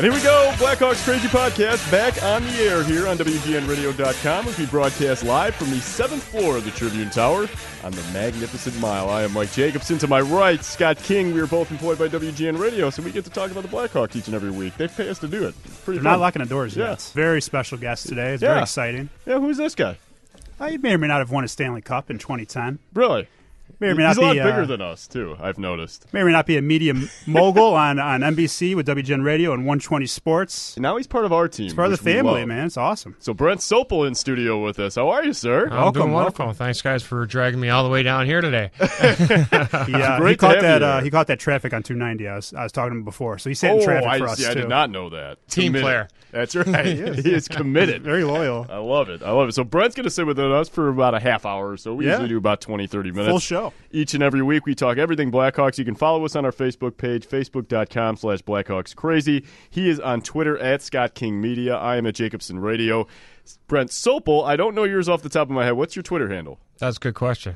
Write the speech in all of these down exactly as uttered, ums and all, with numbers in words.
And here we go, Blackhawks Crazy Podcast, back on the air here on W G N radio dot com as we broadcast live from the seventh floor of the Tribune Tower on the Magnificent Mile. I am Mike Jacobson. To my right, Scott King. We are both employed by W G N Radio, so we get to talk about the Blackhawks each and every week. They pay us to do it. It's pretty They're fun. not locking the doors Yeah. yet. Very special guest today. It's Yeah. very exciting. Yeah, who's this guy? Uh, he may or may not have won a Stanley Cup in twenty ten. Really? May or may He's not a lot be, bigger uh, than us, too, I've noticed. May or may not be a media mogul on, on N B C with W G N Radio and one twenty Sports. And now he's part of our team. It's part of which the we family, love. man. It's awesome. So Brent Sopel in studio with us. How are you, sir? I'm Welcome, doing wonderful. welcome. Thanks, guys, for dragging me all the way down here today. He, uh, great he to caught have that. you Uh, here. he caught that traffic on two ninety. I was, I was talking to him before, so he sat Oh, in traffic I for us see. I too. did not know that. Team Committed. player. That's right. he is committed. Very loyal. I love it. I love it. So Brent's going to sit with us for about a half hour or so. We Yeah. usually do about twenty, thirty minutes. Full show. Each and every week we talk everything Blackhawks. You can follow us on our Facebook page, facebook.com slash Blackhawks Crazy. He is on Twitter at Scott King Media. I am at Jacobson Radio. Brent Sopel, I don't know yours off the top of my head. What's your Twitter handle? That's a good question.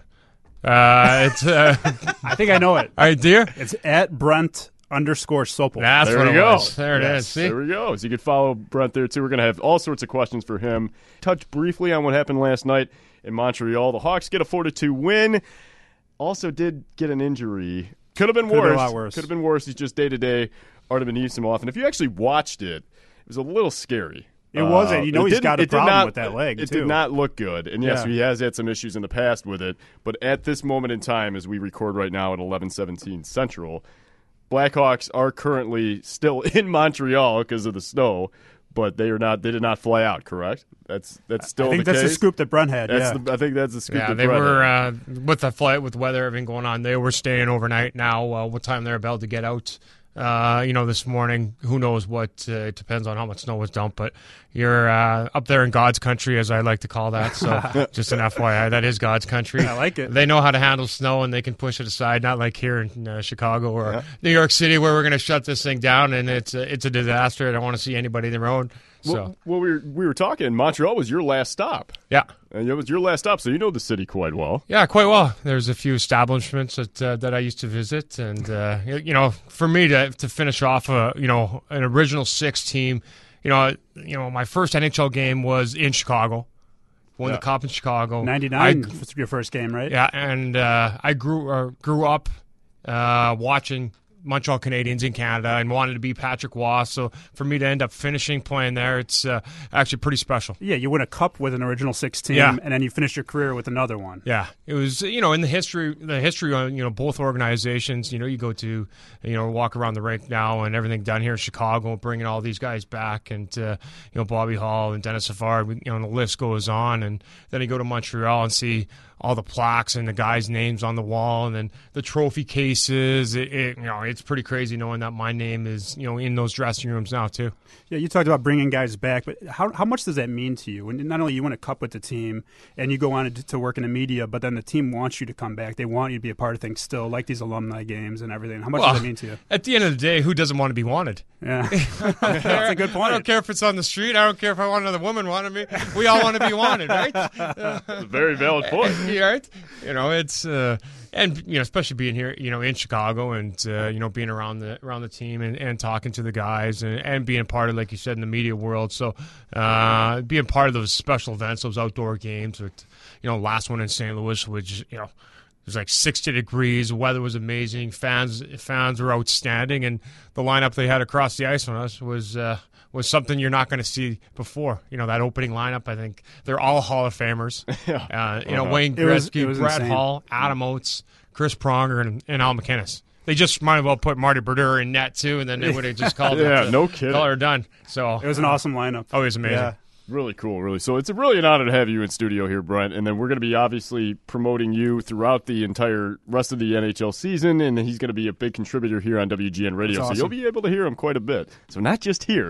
Uh, it's uh, I think I know it. I do. It's at Brent underscore Sopel. That's There what we it go. was. There it is. Yes, See, There we go. So you can follow Brent there, too. We're going to have all sorts of questions for him. Touch briefly on what happened last night in Montreal. The Hawks get a four to two win. Also did get an injury. Could have been Could've worse. been a lot worse. Could have been worse. He's just day-to-day Artem Anisimov. And if you actually watched it, it was a little scary. It wasn't. You know it he's didn't- got a it did problem not- with that leg, It too. did not look good. And, yes, Yeah. he has had some issues in the past with it. But at this moment in time, as we record right now at eleven seventeen Central, Blackhawks are currently still in Montreal because of the snow, but they are not. They did not fly out. Correct? That's that's still I think the that's case. the scoop that Brent had. That's yeah. the, I think that's the scoop. yeah, that they Brett were had. uh, with the flight, with weather, everything going on. They were staying overnight. Now, uh, what time they're about to get out? Uh, you know, this morning, who knows what? Uh, it depends on how much snow was dumped. But you're uh, up there in God's country, as I like to call that. So, just an F Y I, that is God's country. I like it. They know how to handle snow, and they can push it aside. Not like here in uh, Chicago or New York City, where we're going to shut this thing down, and it's a, it's a disaster. I don't want to see anybody in the road. So, well, well, we were we were talking. Montreal was your last stop, yeah. and it was your last stop, so you know the city quite well. Yeah, quite well. There's a few establishments that uh, that I used to visit, and uh, you you know, for me to to finish off a you know an original six team, you know, you know, my first N H L game was in Chicago. Won Yeah. the cup in Chicago. ninety-nine I- was your first game, right? yeah, and uh, I grew uh, grew up uh, watching Montreal Canadiens in Canada and wanted to be Patrick Waugh. So for me to end up finishing playing there, it's uh, actually pretty special. Yeah, you win a cup with an original six team, Yeah. and then you finish your career with another one. Yeah, it was, you know, in the history, the history on, you know, both organizations, you know, you go to, you know, walk around the rink now and everything down here in Chicago, bringing all these guys back, and, uh, you know, Bobby Hall and Dennis Savard, you know, and the list goes on. And then you go to Montreal and see all the plaques and the guys' names on the wall, and then the trophy cases. It, it, you know, it's pretty crazy knowing that my name is, you know, in those dressing rooms now too. Yeah, you talked about bringing guys back, but how how much does that mean to you? When not only you win a cup with the team and you go on to, to work in the media, but then the team wants you to come back. They want you to be a part of things still, like these alumni games and everything. How much Well, does that mean to you? At the end of the day, who doesn't want to be wanted? Yeah, that's a good point. I don't care if it's on the street. I don't care if I want another woman wanted me. We all want to be wanted, right? Uh, It's a very valid point. yeah, right? You know, it's uh, and you know, especially being here, you know, in Chicago, and uh, you know, being around the around the team and, and talking to the guys, and, and being part of, like you said, in the media world. So, uh, being part of those special events, those outdoor games, with, you know, last one in Saint Louis, which, you know, it was like sixty degrees. The weather was amazing. Fans fans were outstanding, and the lineup they had across the ice on us was. Uh, was something you're not going to see before. You know, that opening lineup, I think they're all Hall of Famers. Yeah. Uh, you know, Uh-huh. Wayne It was- Gretzky, it was Brett insane. Hall, Adam Oates, Chris Pronger, and, and Al McInnes. They just might as well put Marty Brodeur in net, too, and then they would have just called Yeah, it. no kidding. Call her done. So, It was an awesome lineup. oh, it was amazing. Yeah. Really cool, really. So it's a really an honor to have you in studio here, Brent. And then we're going to be obviously promoting you throughout the entire rest of the N H L season, and he's going to be a big contributor here on W G N Radio. That's So awesome. you'll be able to hear him quite a bit. So not just here,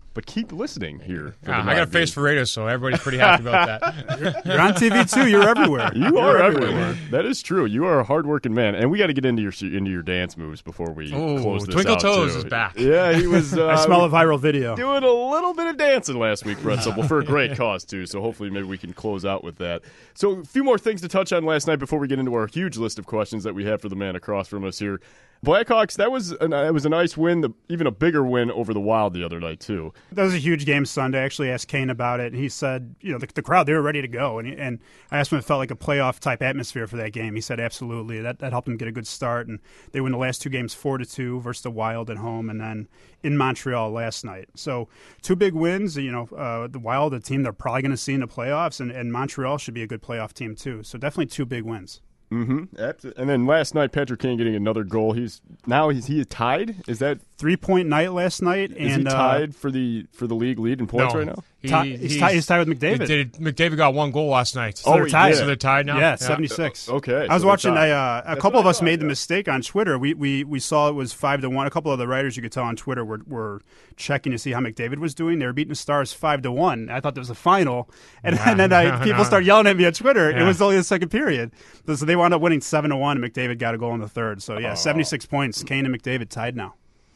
but keep listening here. For Yeah, the I got a live face games. for radio, so everybody's pretty happy about that. You're on T V too. You're everywhere. You You're are everywhere. That is true. You are a hardworking man, and we got to get into your into your dance moves before we Ooh, close this Twinkle out. Toes too. is back. Yeah, he was. Uh, I smell a viral video. doing a little bit of dancing last week, Brett Supple, for a great cause too. So hopefully, maybe we can close out with that. So a few more things to touch on last night before we get into our huge list of questions that we have for the man across from us here. Blackhawks, that was an, it was a nice win, the, even a bigger win over the Wild the other night too. That was a huge game Sunday. I actually asked Kane about it, and he said, you know, the, the crowd, they were ready to go. And, he, and I asked him if it felt like a playoff-type atmosphere for that game. He said absolutely. That that helped him get a good start. And they win the last two games four to two versus the Wild at home and then in Montreal last night. So two big wins. You know, uh, the Wild, a team they're probably going to see in the playoffs, and, and Montreal should be a good playoff team too. So definitely two big wins. Mm-hmm. And then last night, Patrick Kane getting another goal. He's now he's he tied. Is that Three-point night last night. is and he tied uh, for the for the league lead in points No. right now? He, uh, he's, he's, tied, he's tied with McDavid. Did, McDavid got one goal last night. So they're he tied. did. So they're tied now? Yeah, seventy-six. Uh, okay, I was so they're watching. tied. I, uh, a That's couple what of I us thought, made the yeah. mistake on Twitter. We, we we saw it was five to one. A couple of the writers you could tell on Twitter were, were checking to see how McDavid was doing. They were beating the Stars five to one. I thought that was the final, and, Yeah. and then I, people No. started yelling at me on Twitter. It Yeah. was only the second period, so they wound up winning seven to one. And McDavid got a goal in the third. So yeah, seventy-six points. Kane and McDavid tied now.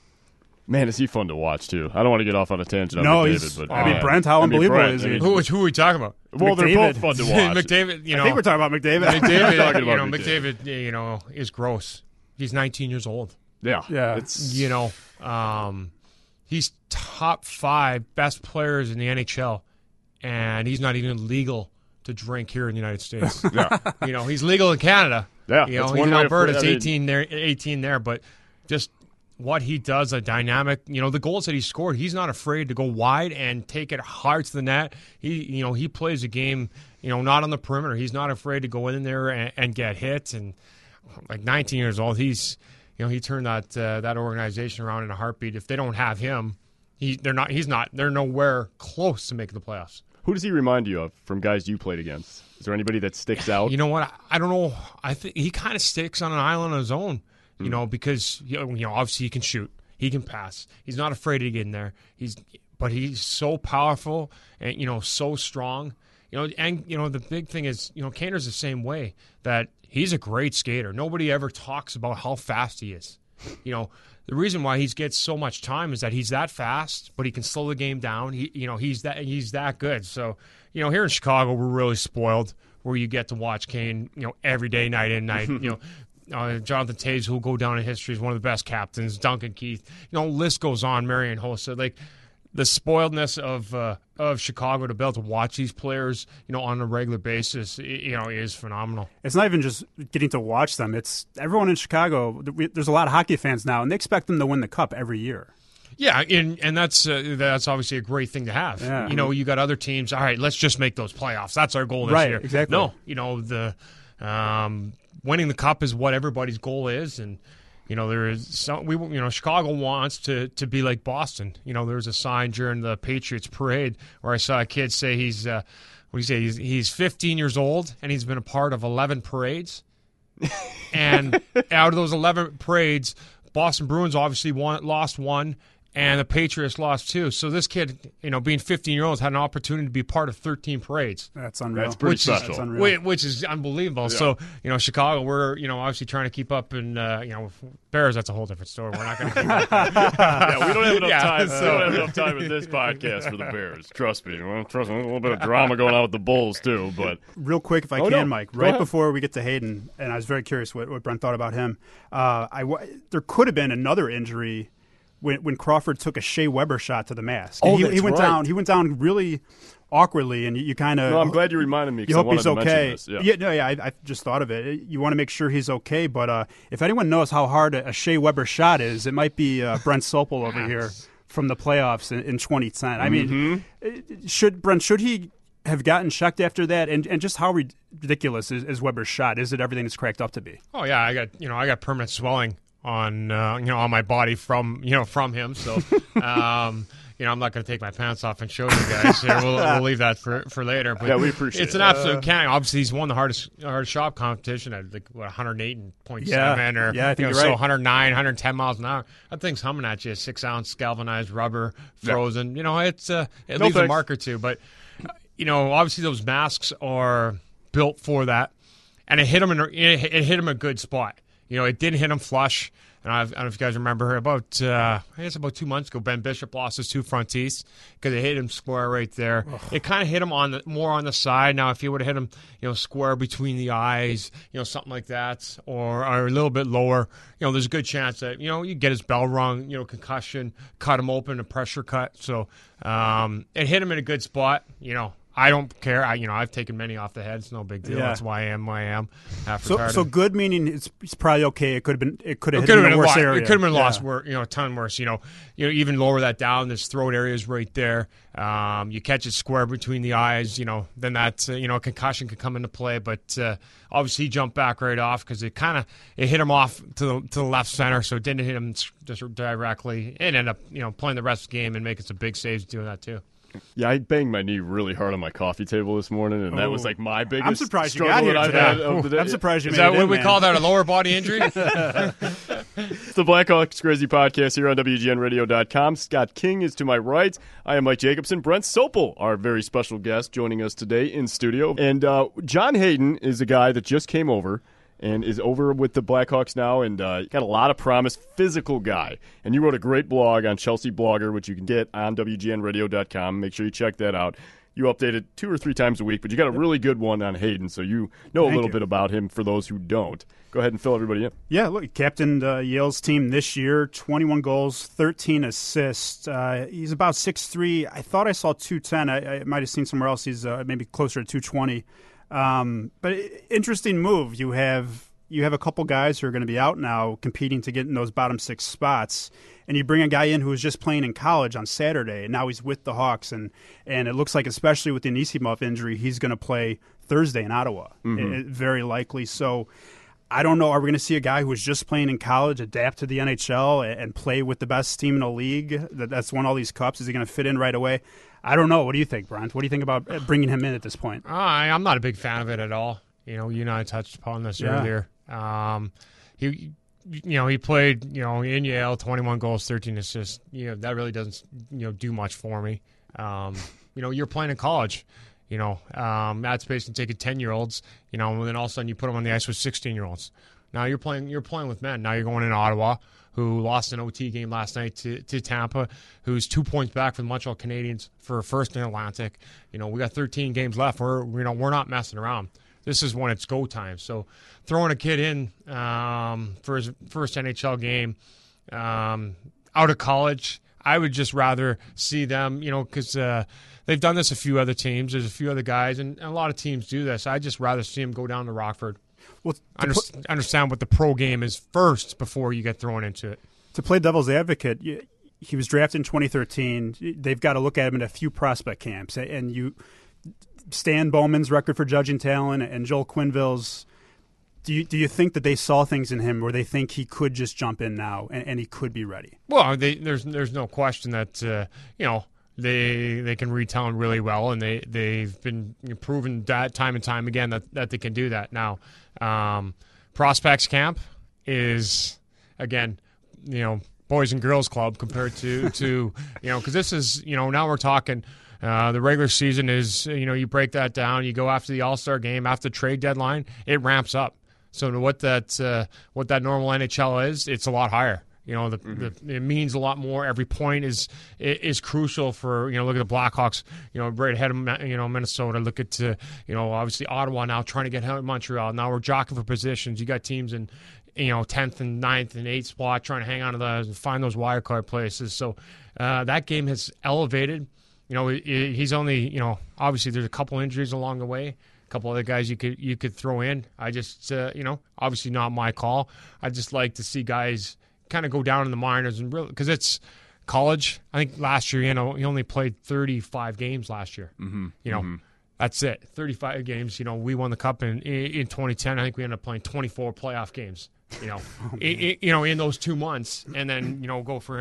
Man, is he fun to watch too? I don't want to get off on a tangent on No, McDavid, he's- but I mean, man. Brent, how I mean, unbelievable Brent, is I he? mean, Who, who are we talking about? well, they're McDavid. both fun to watch. McDavid, you know. I think we're talking about McDavid. McDavid, talking you know, about McDavid. McDavid, you know, is gross. He's nineteen years old. Yeah, Yeah. It's You know, um, he's top five best players in the N H L, and he's not even legal to drink here in the United States. yeah. You know, he's legal in Canada. Yeah, you know, that's he's one in way of Alberta. putting- It's I mean- eighteen there, eighteen there, but just what he does, a dynamic. You know, the goals that he scored, he's not afraid to go wide and take it hard to the net. He, you know, he plays a game. You know, not on the perimeter. He's not afraid to go in there and, and get hit. And like nineteen years old, he's, you know, he turned that uh, that organization around in a heartbeat. If they don't have him, he, they're not. He's not. They're nowhere close to making the playoffs. Who does he remind you of from guys you played against? Is there anybody that sticks out? You know what? I don't know. I think he kind of sticks on an island on his own. You know, because you know, you know, obviously he can shoot, he can pass. He's not afraid to get in there. He's, but he's so powerful and you know, so strong. You know, and you know, the big thing is, you know, Kaner's the same way. That he's a great skater. Nobody ever talks about how fast he is. You know, the reason why he gets so much time is that he's that fast, but he can slow the game down. He, you know, he's that he's that good. So, you know, here in Chicago, we're really spoiled, where you get to watch Kane, you know, every day, night in, night. You know. Uh, Jonathan Toews, who'll go down in history as one of the best captains. Duncan Keith, you know, list goes on. Marian Hossa, like the spoiledness of uh, of Chicago to be able to watch these players, you know, on a regular basis, you know, is phenomenal. It's not even just getting to watch them. It's everyone in Chicago. There's a lot of hockey fans now, and they expect them to win the cup every year. Yeah, and and that's uh, that's obviously a great thing to have. Yeah. You know, you got other teams. All right, let's just make those playoffs. That's our goal this Right, year. exactly. No, you know the. Um, winning the cup is what everybody's goal is, and you know there is some. We you know Chicago wants to to be like Boston. You know there was a sign during the Patriots parade where I saw a kid say he's uh, what do you say he's he's fifteen years old and he's been a part of eleven parades, and out of those eleven parades, Boston Bruins obviously won, lost one. And the Patriots lost two. So this kid, you know, being fifteen years old, had an opportunity to be part of thirteen parades. That's unreal. That's pretty Which is- special. That's unreal. Which, which is unbelievable. So, you know, Chicago, we're, you know, obviously trying to keep up. And, uh, you know, Bears, that's a whole different story. We're not going to keep up. yeah, we don't have enough Yeah, time. so- we don't have enough time in this podcast for the Bears. Trust me. Well, trust me. A little bit of drama going on with the Bulls too, but Real quick, if I Oh, can, no. Mike, Go right ahead. before we get to Hayden, and I was very curious what, what Brent thought about him. Uh, I w- there could have been another injury when when Crawford took a Shea Weber shot to the mask. Oh, he, that's he went right. down. He went down really awkwardly, and you, you kind of. no, I'm glad you reminded me. 'Cause You I hope wanted he's to mention okay. this. Yeah. yeah, no, yeah. I, I just thought of it. You want to make sure he's okay, but uh, if anyone knows how hard a, a Shea Weber shot is, it might be uh, Brent Sopel over here from the playoffs in, in twenty ten. I mean, Mm-hmm. should Brent should he have gotten checked after that? And and just how ridiculous is, is Weber's shot? Is it everything it's cracked up to be? Oh, yeah. I got, you know, I got permanent swelling on, uh, you know, on my body from, you know, from him. So, um, you know, I'm not going to take my pants off and show you guys. Here, we'll, we'll leave that for, for later. But yeah, we appreciate it. It's an absolute uh, can't. Obviously, he's won the hardest hardest shot competition at like what one oh eight point seven yeah, or yeah, I think you know, you're so right. one hundred nine, one hundred ten miles an hour. That thing's humming at you. Six ounce galvanized rubber, frozen. Yeah. You know, it's uh, it no leaves thanks. a mark or two. But you know, obviously those masks are built for that, and it hit him in a, it, it hit him a good spot. You know, it didn't hit him flush. And I've, I don't know if you guys remember about, uh, I guess about two months ago, Ben Bishop lost his two front teeth because it hit him square right there. Ugh. It kind of hit him on the more on the side. Now, if you would have hit him, you know, square between the eyes, you know, something like that, or, or a little bit lower, you know, there's a good chance that, you know, you get his bell rung, you know, concussion, cut him open, a pressure cut. So um, it hit him in a good spot, you know. I don't care. I, you know, I've taken many off the head. It's no big deal. Yeah. That's why I am who I am. So, so good meaning it's, it's probably okay. It could have been. It could have It hit could have in been a a worse lot. area. It could have been yeah. lost. Wor- you know, a ton worse. You know, you know, even lower that down. This throat area is right there. Um, you catch it square between the eyes. You know, then that uh, you know, a concussion could come into play. But uh, obviously, he jumped back right off because it kind of it hit him off to the to the left center, so it didn't hit him just directly, and ended up you know playing the rest of the game and making some big saves doing that too. Yeah, I banged my knee really hard on my coffee table this morning, and oh. that was like my biggest I'm surprised you struggle got here that I've today. had of the day. I'm surprised you Is made that it what in, we man. call that, a lower body injury? It's the Blackhawks Crazy Podcast here on W G N radio dot com. Scott King is to my right. I am Mike Jacobson. Brent Sopel, our very special guest, joining us today in studio. And uh, John Hayden is a guy that just came over and is over with the Blackhawks now, and uh, got a lot of promise, physical guy. And you wrote a great blog on Chelsea Blogger, which you can get on W G N radio dot com. Make sure you check that out. You update it two or three times a week, but you got a really good one on Hayden, so you know Thank a little you. bit about him for those who don't. Go ahead and fill everybody in. Yeah, look, he captained uh, Yale's team this year, twenty-one goals, thirteen assists. Uh, he's about six three. I thought I saw two ten. I, I might have seen somewhere else he's uh, maybe closer to two twenty. Um, but interesting move. You have you have a couple guys who are going to be out now competing to get in those bottom six spots, and you bring a guy in who was just playing in college on Saturday, and now he's with the Hawks, and, and it looks like, especially with the Anisimov injury, he's going to play Thursday in Ottawa, Mm-hmm. it, very likely. So I don't know, are we going to see a guy who was just playing in college adapt to the N H L and, and play with the best team in the league that, that's won all these cups? Is he going to fit in right away? I don't know. What do you think, Brent? What do you think about bringing him in at this point? I, I'm not a big fan of it at all. You know, you and I touched upon this Yeah. earlier. Um, he, you know, he played, you know, in Yale, twenty-one goals, thirteen assists. You know, that really doesn't, you know, do much for me. Um, you know, you're playing in college. You know, um, Matt Space can take ten-year-olds. You know, and then all of a sudden you put them on the ice with sixteen-year-olds. Now you're playing, you're playing with men. Now you're going in Ottawa, who lost an O T game last night to, to Tampa, who's two points back from the Montreal Canadiens for first in Atlantic. You know, we got thirteen games left. We're, you know, we're not messing around. This is when it's go time. So throwing a kid in um, for his first N H L game um, out of college, I would just rather see them, you know, because uh, they've done this a few other teams. There's a few other guys, and, and a lot of teams do this. I'd just rather see them go down to Rockford. Well, Under, put, understand what the pro game is first before you get thrown into it. To play devil's advocate, you, he was drafted in twenty thirteen. They've got to look at him in a few prospect camps, and you – Stan Bowman's record for judging talent and Joel Quenneville's, do you do you think that they saw things in him where they think he could just jump in now and, and he could be ready? Well, they, there's there's no question that uh, you know they they can read talent really well, and they they've been proven that time and time again that, that they can do that. Now, um, prospects camp is again, you know, boys and girls club compared to to you know, because this is, you know, now we're talking. Uh, the regular season is, you know, you break that down. You go after the All-Star game, after the trade deadline, it ramps up. So to what that uh, what that normal N H L is, it's a lot higher. You know, the, mm-hmm. the, it means a lot more. Every point is is crucial for, you know, look at the Blackhawks, you know, right ahead of, you know, Minnesota. Look at, uh, you know, obviously Ottawa now trying to get out of Montreal. Now we're jockeying for positions. You got teams in, you know, tenth and ninth and eighth spot trying to hang on to those and find those wild card places. So uh, that game has elevated. You know, he's only, you know, obviously there's a couple injuries along the way, a couple other guys you could you could throw in. I just, uh, you know, obviously not my call. I just like to see guys kind of go down in the minors and really, because it's college. I think last year, you know, he only played thirty-five games last year. Mm-hmm. You know, mm-hmm. that's it. thirty-five games. You know, we won the cup in in twenty ten. I think we ended up playing twenty-four playoff games. You know, oh, in, in, you know, in those two months, and then, you know, go for him.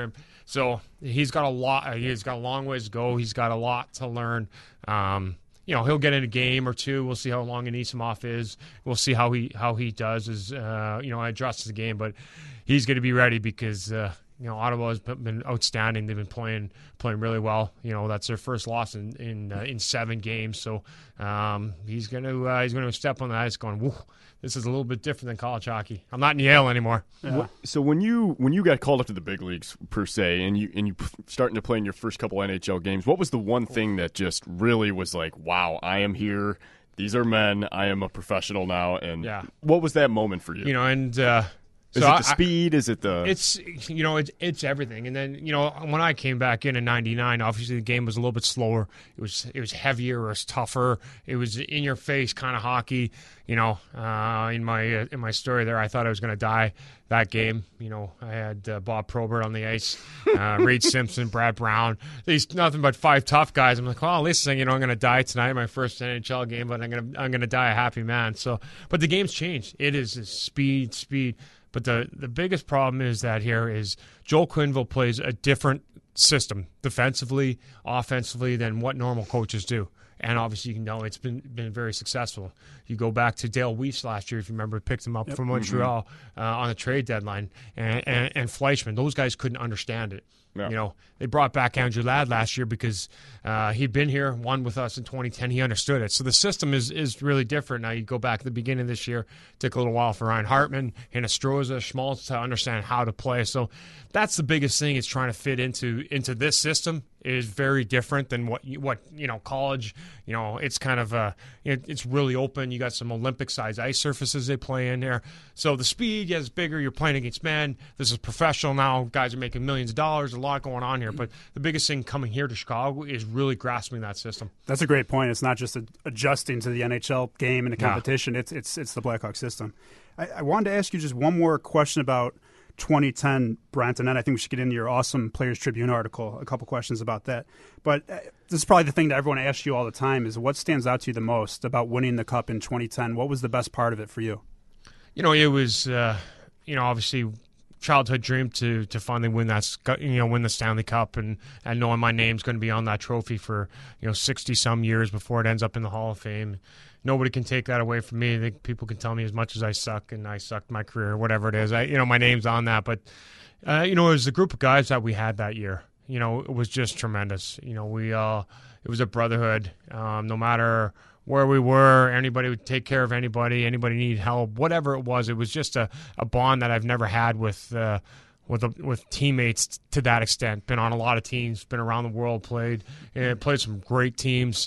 So he's got a lot. He's got a long ways to go. He's got a lot to learn. Um, you know, he'll get in a game or two. We'll see how long Anisimov is. We'll see how he how he does as uh, you know adjusts the game. But he's going to be ready because uh, you know Ottawa has been outstanding. They've been playing playing really well. You know, that's their first loss in in, uh, in seven games. So um, he's going to uh, he's going to step on the ice, going, whoa. This is a little bit different than college hockey. I'm not in Yale anymore. Yeah. So when you when you got called up to the big leagues per se, and you and you starting to play in your first couple N H L games, what was the one thing that just really was like, wow, I am here. These are men. I am a professional now. And yeah. what was that moment for you? You know, and uh, is so it the I, speed? Is it the? It's you know it's it's everything. And then you know when I came back in in ninety-nine, obviously the game was a little bit slower. It was it was heavier. It was tougher. It was in your face kind of hockey. You know, uh, in my uh, in my story there, I thought I was going to die that game. You know, I had uh, Bob Probert on the ice, uh, Reed Simpson, Brad Brown. These nothing but five tough guys. I'm like, well, at least you know I'm going to die tonight, my first N H L game, but I'm going to I'm going to die a happy man. So, but the game's changed. It is speed, speed. But the, the biggest problem is that here is Joel Quenneville plays a different system defensively, offensively than what normal coaches do. And obviously, you know, it's been been very successful. You go back to Dale Weiss last year, if you remember, picked him up yep. from Montreal uh, on the trade deadline, and, and, and Fleischman. Those guys couldn't understand it. Yeah. You know, they brought back Andrew Ladd last year because uh, he'd been here, won with us in twenty ten. He understood it. So the system is is really different. Now you go back to the beginning of this year, it took a little while for Ryan Hartman, Hinostroza, Schmaltz to understand how to play. So that's the biggest thing is trying to fit into into this system. It is very different than what you, what you know college. You know, it's kind of uh, it, it's really open. You got some Olympic-sized ice surfaces they play in there. So the speed gets bigger. You're playing against men. This is professional now. Guys are making millions of dollars. A lot going on here. But the biggest thing coming here to Chicago is really grasping that system. That's a great point. It's not just a, adjusting to the N H L game and the competition. Yeah. It's it's it's the Blackhawks system. I, I wanted to ask you just one more question about twenty ten, Brent, and then I think we should get into your awesome Players Tribune article, a couple questions about that. But uh, this is probably the thing that everyone asks you all the time is what stands out to you the most about winning the Cup in twenty ten? What was the best part of it for you? You know, it was, uh, you know, obviously childhood dream to to finally win that, you know, win the Stanley Cup and, and knowing my name's going to be on that trophy for, you know, sixty-some years before it ends up in the Hall of Fame. Nobody can take that away from me. I think people can tell me as much as I suck and I sucked my career, whatever it is. I, you know, my name's on that. But, uh, you know, it was the group of guys that we had that year. You know, it was just tremendous. You know, we uh, it was a brotherhood. Um, no matter where we were, anybody would take care of anybody, anybody needed help, whatever it was. It was just a, a bond that I've never had with uh, with a, with teammates to that extent. Been on a lot of teams, been around the world, played, uh, played some great teams.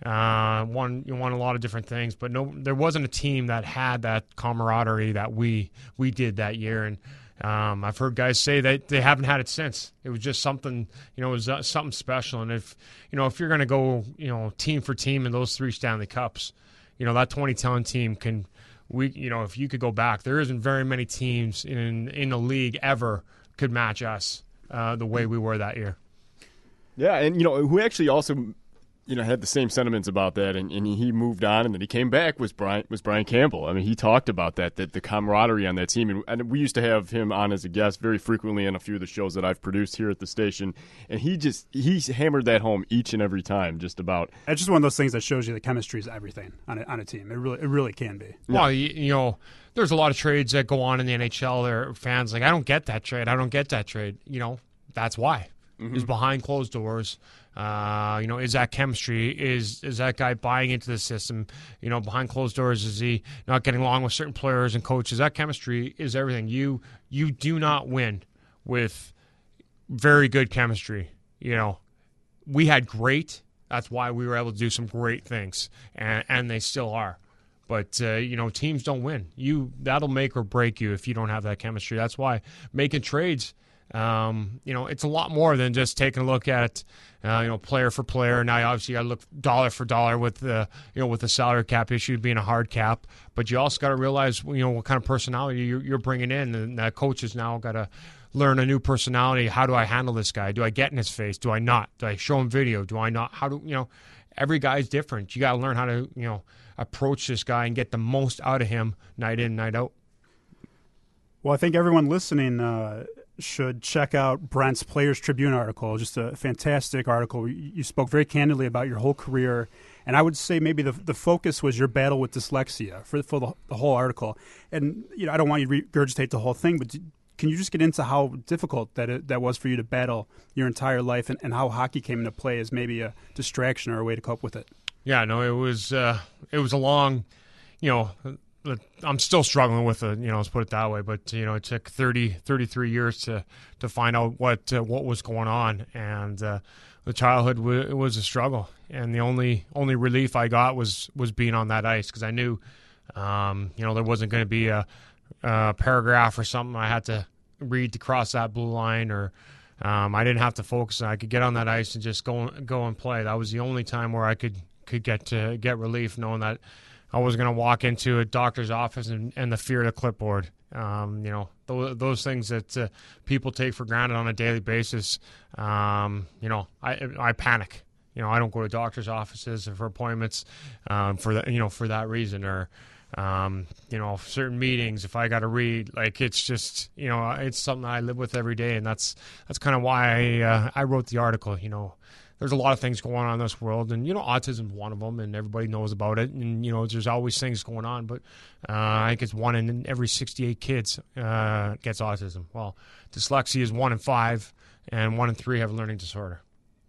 Uh, won you won a lot of different things, but no, there wasn't a team that had that camaraderie that we we did that year. And um, I've heard guys say that they haven't had it since. It was just something, you know, it was uh, something special. And if you know, if you're going to go, you know, team for team in those three Stanley Cups, you know, that twenty ten team can, we, you know, if you could go back, there isn't very many teams in in the league ever could match us uh, the way we were that year. Yeah, and you know, who actually also, you know, had the same sentiments about that, and, and he moved on, and then he came back was Brian was Brian Campbell. I mean, he talked about that, that the camaraderie on that team, and, and we used to have him on as a guest very frequently on a few of the shows that I've produced here at the station, and he just he hammered that home each and every time, just about. It's just one of those things that shows you that chemistry is everything on a, on a team. It really it really can be. Well, you, you know, there's a lot of trades that go on in the N H L. There are fans like, I don't get that trade. I don't get that trade. You know, that's why. Mm-hmm. It's behind closed doors. Uh, you know, is that chemistry? Is is that guy buying into the system? You know, behind closed doors, is he not getting along with certain players and coaches? That chemistry is everything. You you do not win with very good chemistry. You know, we had great. That's why we were able to do some great things, and, and they still are. But uh, you know, teams don't win. You that'll make or break you if you don't have that chemistry. That's why making trades. Um, you know, it's a lot more than just taking a look at, uh, you know, player for player. Now, obviously, I look dollar for dollar with the, you know, with the salary cap issue being a hard cap. But you also got to realize, you know, what kind of personality you're, you're bringing in, and that coaches now got to learn a new personality. How do I handle this guy? Do I get in his face? Do I not? Do I show him video? Do I not? How do you know? Every guy's different. You got to learn how to, you know, approach this guy and get the most out of him night in, night out. Well, I think everyone listening. Uh should check out Brent's Players Tribune article. Just a fantastic article. You spoke very candidly about your whole career, and I would say maybe the the focus was your battle with dyslexia for for the, the whole article. And you know, I don't want you to regurgitate the whole thing, but can you just get into how difficult that it, that was for you to battle your entire life, and, and how hockey came into play as maybe a distraction or a way to cope with it? Yeah, no, it was uh, it was a long, you know. I'm still struggling with it, you know, let's put it that way. But, you know, it took thirty, thirty-three years to, to find out what uh, what was going on. And uh, the childhood w- it was a struggle. And the only only relief I got was, was being on that ice, because I knew, um, you know, there wasn't going to be a, a paragraph or something I had to read to cross that blue line, or um, I didn't have to focus. I could get on that ice and just go go and play. That was the only time where I could, could get to get relief, knowing that I was going to walk into a doctor's office and, and the fear of the clipboard. Um, you know, those, those things that uh, people take for granted on a daily basis. Um, you know, I I panic. You know, I don't go to doctor's offices for appointments um, for that. You know, for that reason, or um, you know, certain meetings. If I got to read, like, it's just, you know, it's something I live with every day, and that's that's kind of why I uh, I wrote the article. You know. There's a lot of things going on in this world, and, you know, autism's one of them, and everybody knows about it, and, you know, there's always things going on, but uh, I think it's one in every sixty-eight kids uh, gets autism. Well, dyslexia is one in five, and one in three have a learning disorder,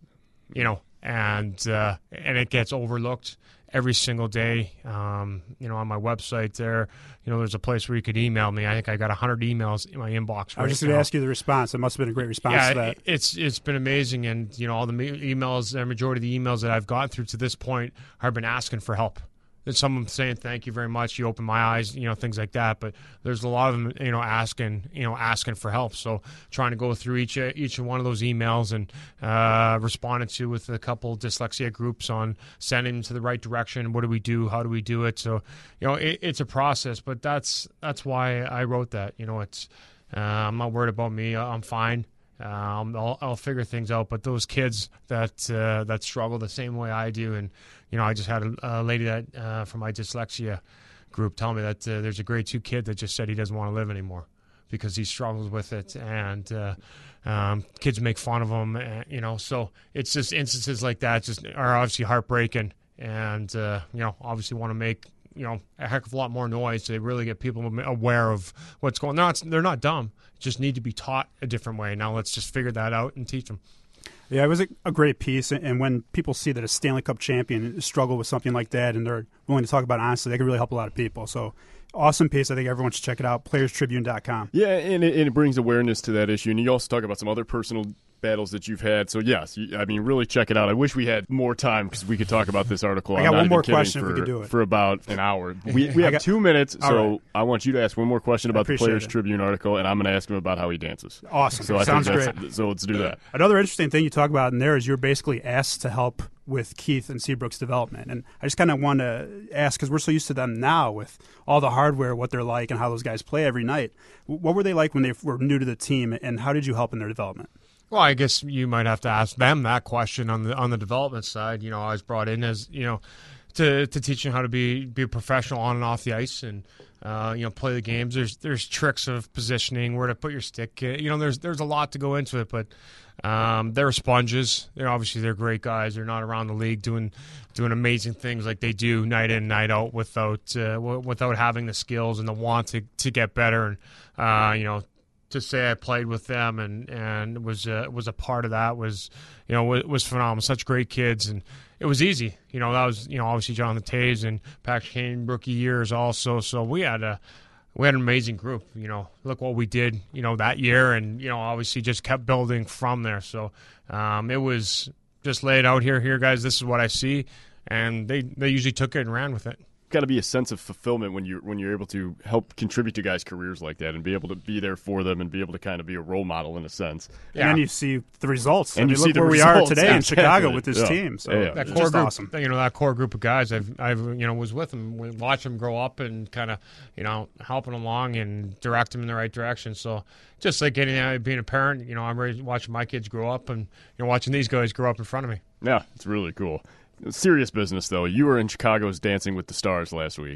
you know, and uh, and it gets overlooked every single day. Um, you know, on my website there, you know, there's a place where you could email me. I think I got one hundred emails in my inbox. I was just going to ask you the response. It must have been a great response yeah, to that. It's it's been amazing, and, you know, all the emails, the majority of the emails that I've gotten through to this point have been asking for help. There's some of them saying thank you very much, you opened my eyes, you know, things like that. But there's a lot of them, you know, asking, you know, asking for help. So trying to go through each each one of those emails and uh, responding to with a couple dyslexia groups on sending them to the right direction. What do we do? How do we do it? So, you know, it, it's a process. But that's that's why I wrote that. You know, it's uh, I'm not worried about me. I'm fine. Um, I'll, I'll figure things out. But those kids that uh, that struggle the same way I do, and, you know, I just had a, a lady that uh, from my dyslexia group tell me that uh, there's a grade two kid that just said he doesn't want to live anymore because he struggles with it, and uh, um, kids make fun of him. And, you know, so it's just instances like that just are obviously heartbreaking, and uh, you know, obviously want to make, you know, a heck of a lot more noise to really get people aware of what's going on. They're not, they're not dumb, just need to be taught a different way. Now let's just figure that out and teach them. Yeah, it was a, a great piece, and when people see that a Stanley Cup champion struggle with something like that and they're willing to talk about it honestly, they can really help a lot of people. So, awesome piece. I think everyone should check it out, players tribune dot com. Yeah, and it, and it brings awareness to that issue, and you also talk about some other personal battles that you've had. So, yes, you, I mean, really check it out. I wish we had more time because we could talk about this article. I got I'm one more kidding, question for, if we could do it. For about an hour. We, we have got, two minutes, so right. I want you to ask one more question about the Players it. Tribune article, and I'm going to ask him about how he dances. Awesome. So I Sounds think great. So let's do that. Another interesting thing you talk about in there is you're basically asked to help with Keith and Seabrook's development. And I just kind of want to ask, because we're so used to them now with all the hardware, what they're like and how those guys play every night. What were they like when they were new to the team, and how did you help in their development? Well, I guess you might have to ask them that question on the on the development side. You know, I was brought in as, you know, to to teach them how to be be a professional on and off the ice, and uh, you know, play the games. There's there's tricks of positioning, where to put your stick. You know, there's there's a lot to go into it, but um, they're sponges. They're obviously they're great guys. They're not around the league doing doing amazing things like they do night in, night out without uh, w- without having the skills and the want to to get better. And uh, you know. To say I played with them and and was uh, was a part of that was, you know, was, was phenomenal. Such great kids, and it was easy. You know, that was, you know, obviously Jonathan Toews and Patrick Kane rookie years also. So we had a we had an amazing group. You know, look what we did, you know, that year, and, you know, obviously just kept building from there. So um, it was just laid out here, here guys. This is what I see, and they they usually took it and ran with it. Got to be a sense of fulfillment when you're when you're able to help contribute to guys' careers like that, and be able to be there for them, and be able to kind of be a role model in a sense. Yeah. And then you see the results. And I mean, you look see the where results. we are today Exactly. in Chicago with this yeah. team. So yeah, yeah. That it's core just group, awesome. You know, that core group of guys, I've, I've, you know, was with them, we watched them grow up and kind of, you know, helping them along and direct them in the right direction. So just like any, uh, being a parent, you know, I'm raised, watching my kids grow up, and, you know, watching these guys grow up in front of me. Yeah, it's really cool. Serious business, though. You were in Chicago's Dancing with the Stars last week.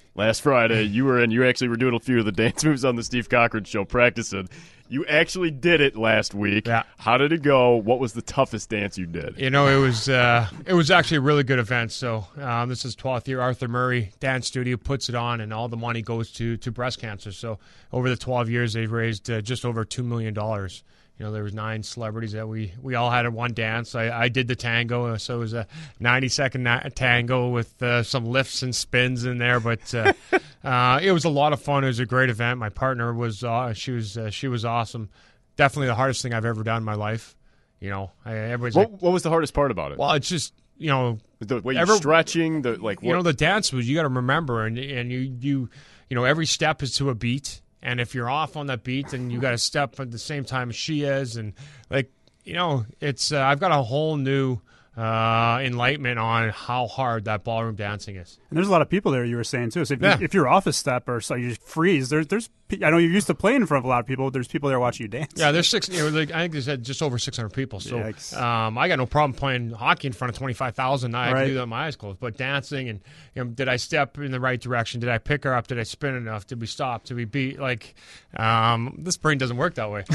last Friday, you were in. You actually were doing a few of the dance moves on the Steve Cochran show, practicing. You actually did it last week. Yeah. How did it go? What was the toughest dance you did? You know, it was uh, it was actually a really good event. So um, this is twelfth year. Arthur Murray Dance Studio puts it on, and all the money goes to, to breast cancer. So over the twelve years, they've raised uh, just over two million dollars. You know, there was nine celebrities that we, we all had at one dance. I, I did the tango, so it was a ninety-second na- tango with uh, some lifts and spins in there. But uh, uh, it was a lot of fun. It was a great event. My partner was uh, she was uh, she was awesome. Definitely the hardest thing I've ever done in my life. You know, I, everybody's what, like, what was the hardest part about it? well, it's just you know the way you're ever- stretching, the like. What? you know the dance moves you got to remember, and and you you you know every step is to a beat. And if you're off on that beat, then you got to step at the same time as she is, and like you know, it's uh, I've got a whole new uh, enlightenment on how hard that ballroom dancing is. And there's a lot of people there. You were saying too. So if, Yeah. you, if you're off a step or so you just freeze, there's there's I know you're used to playing in front of a lot of people. There's people there watching you dance. Yeah, there's six. You know, like, I think there's uh, just over six hundred people. So Yikes. um, I got no problem playing hockey in front of twenty-five thousand. I Right. can do that with my eyes closed. But dancing and you know, did I step in the right direction? Did I pick her up? Did I spin enough? Did we stop? Did we beat? Like um, this brain doesn't work that way.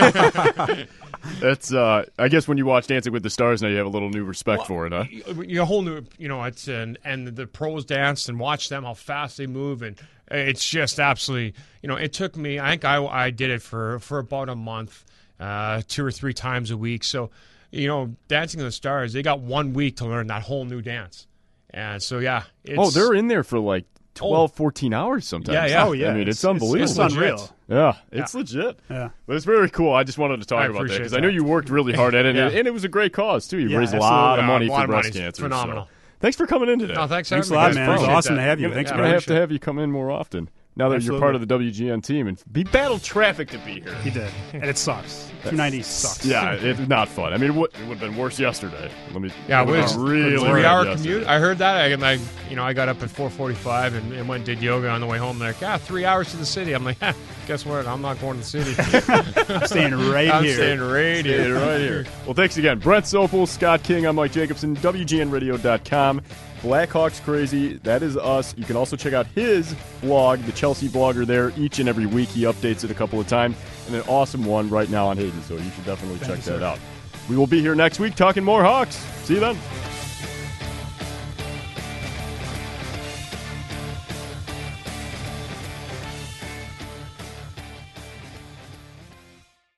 That's. Uh, I guess when you watch Dancing with the Stars now, you have a little new respect for it, huh? You whole new, you know, it's and and the pros dance and watch them how fast they move, and it's just absolutely, you know, it took me. I think I I did it for for about a month, uh, two or three times a week. So, you know, Dancing with the Stars, they got one week to learn that whole new dance, and so yeah. It's, Oh, they're in there for like twelve, Oh. fourteen hours sometimes. Yeah, yeah. Oh yeah. I mean, it's, It's- unbelievable. It's, it's unreal. Yeah, it's legit. Yeah. But it's very cool. I just wanted to talk I about that appreciate because I know that. you worked really hard at it, Yeah. and, and it was a great cause too. You Yeah, raised a absolutely. lot of Uh, money a lot for of breast money. cancer. Phenomenal. So. Thanks for coming in today. No, thanks. for Thanks a having lot, me, man. guys. It was Appreciate awesome that. to have you. We're Thanks gonna for have having to have you come in more often. Now that you're Absolutely. part of the W G N team and be battle traffic to be here. He did, and it sucks. two ninety sucks. Yeah, it's not fun. I mean, it would, it would have been worse yesterday. Let me. Yeah, it it would was have been really three bad hour yesterday. commute. I heard that. I, I, you know, I got up at four forty-five and, and went and did yoga on the way home. They're like, ah, three hours to the city. I'm like, guess what? I'm not going to the city. I'm staying right I'm here. staying right Yeah, here. right here. Well, thanks again. Brent Sopel, Scott King, I'm Mike Jacobson, W G N radio dot com. Blackhawks Crazy, that is us. You can also check out his blog, the Chelsea Blogger, there each and every week. He updates it a couple of times. And an awesome one right now on Hayden, so you should definitely Thank check you, that sir. out. We will be here next week talking more Hawks. See you then.